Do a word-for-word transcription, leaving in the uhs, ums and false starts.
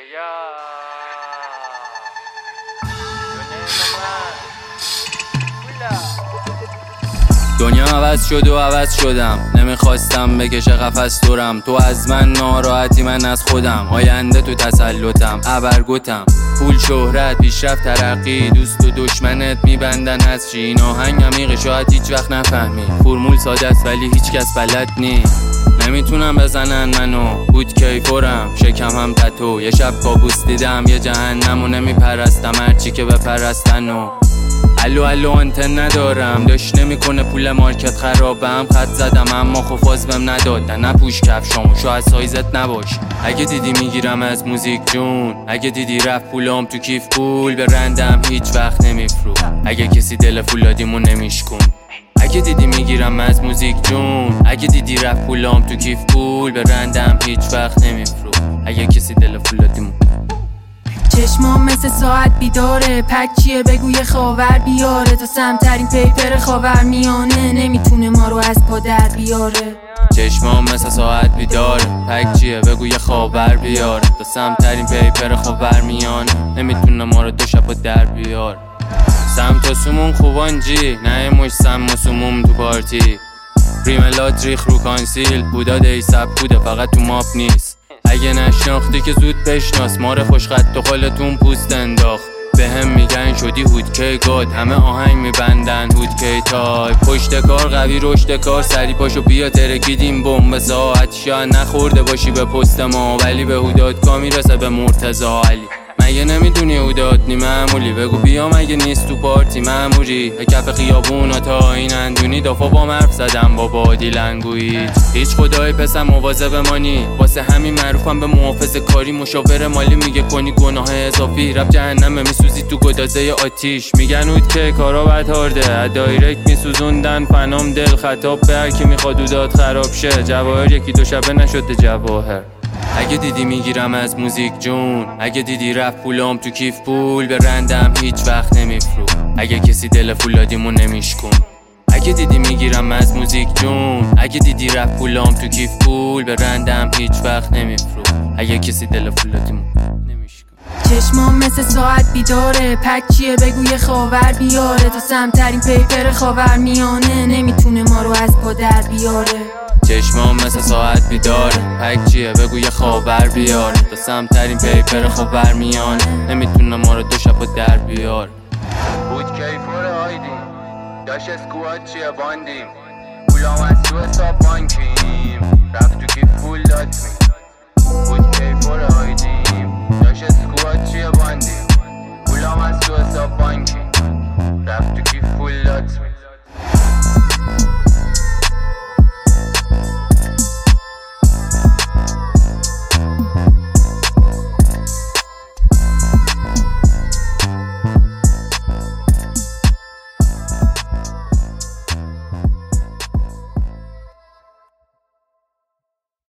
دنیا عوض شد و عوض شدم، نمیخواستم بکشه قفس دورم. تو از من ناراحتی، من از خودم. آینده تو تسلطم، ابرگوتم. پول، شهرت، پیشرفت، ترقی، دوست و دشمنت میبندن از چی. این آهنگ عمیقه، شاید هیچ وقت نفهمی. فرمول ساده است ولی هیچ کس بلد نی. نمیتونم بزنن منو، بود کیفورم، شکم هم تتو. یه شب کابوس دیدم یه جهنم و نمیپرستم هرچی که بپرستنو. الو الو آنتن ندارم، داشت نمیکنه پول مارکت خرابم. خط زدم اما خفاز بهم ندادن. نپوش کفشامو، شاید سایزت نباشه. اگه دیدی میگیرم از موزیک جون، اگه دیدی رفت پولام تو کیف پول به رندم هیچ وقت نمیفرو. اگه کسی دل فولادیمو نمیشکن. اگه دیدی میگیرم از موزیک جون، اگه دیدی رفت پولام تو کیف پول به رندم هیچ وقت نمیفرو. اگه کسی دل فولادیمو. چشمام مثل ساعت بیداره، پک چیه بگو یه خاور بیاره. تا سمترین پیپر خاور میانه، نمیتونه ما رو از پا در بیاره. چشمام مثل ساعت بیداره، پک چیه بگو یه خاور بیاره. تا سمترین پیپر خاور میانه، نمیتونه ما رو دو شب در بیاره. سمت و سموم خوبان جی، نه مش سم و سموم تو پارتی. ریملات ریخ رو کانسیل، بودا دی سب بوده فقط تو ماپ نیست. اگه نشناختی که زود بشناس، مار خوشخط و خالتون پوست انداخت. به هم میگن شدی هودکی گاد، همه آهنگ میبندن هودکی تای. پشت کار قوی، رشد کار سری، پاشو بیا ترکیدیم بمب ساعت. شاید نخورده باشی به پست ما، ولی به هودات کا میرسه به مرتضی علی. مگه نمیدونی هودات نی معمولی؟ بگو بیا مگه نیست تو پارتی معمولی. کف خیابونا تا این اندونی، دافا با حرف زدم با بادی لنگویج. هیچ خدای پسم مواظب مانی، واسه همین معروفم به محافظه کاری. مشاور مالی میگه کنی گناه اضافی، رب جهنمه میسوزی تو گدازه آتیش. میگن هود که کارا بد هارده، دایرکت میسوزوندن فنام دل. خطاب به هر کی میخواد هودات خراب شه، جواهر یکی دو شبه نشده جواهر. اگه دیدی میگیرم از موزیک جون، اگه دیدی رفت پولام تو کیف پول به رندم هیچ وقت نمیفرو. اگه کسی دل فولادیمو نمیشکن. اگه دیدی میگیرم از موزیک جون، اگه دیدی رفت پولام تو کیف پول به رندم هیچ وقت نمیفرو. اگه کسی دل فولادیمو نمیشکن. چشمام مثل ساعت بیداره، پک چیه بگو یه خاور بیاره. تا سمترین پیپر خاور میانه، نمیتونه ما رو از پا در بیاره. چشمام مثل ساعت بیداره، پک چیه بگو یه خاور بیاره. تا سمترین پیپر خاور میانه، نمیتونه ما رو دو شب در بیاره. بود کیفور آیدیم، داش اسکوات چیه باندیم. پولام از تو حساب بانکیم، رفت تو کیف پول داد می. بود کیفور آیدیم، داش اسکوات چیه باندیم. پولام از تو حساب بانکیم، رفت تو کیف پول داد می.